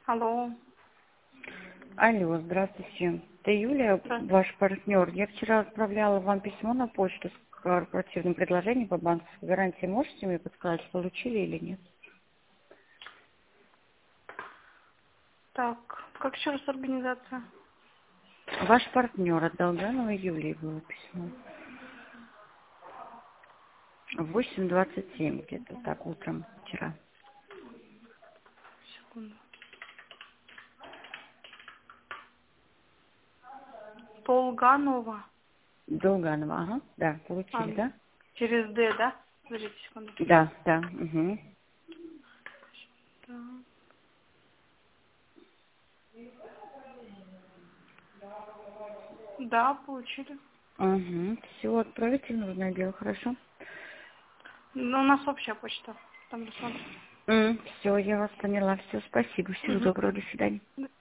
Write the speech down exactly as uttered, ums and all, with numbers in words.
Алло. Алло, здравствуйте. Это Юлия, Здравствуйте. ваш партнер. Я вчера отправляла вам письмо на почту с корпоративным предложением по банковской гарантии. Можете мне подсказать, получили или нет? Так, как еще раз организация? Ваш партнер от Долганова Юлии было письмо. В восемь двадцать семь где-то так утром вчера. Секунду. Полганова. Долганова, ага, да, А, получили, да? через Д, да? Подождите секунду. Да, да, угу. Да, да, получили. Угу. Все, отправите нужное дело, хорошо? Ну, у нас общая почта. Там рассмотрим. Все, я вас поняла. Все, спасибо. Всего доброго, до свидания. Угу.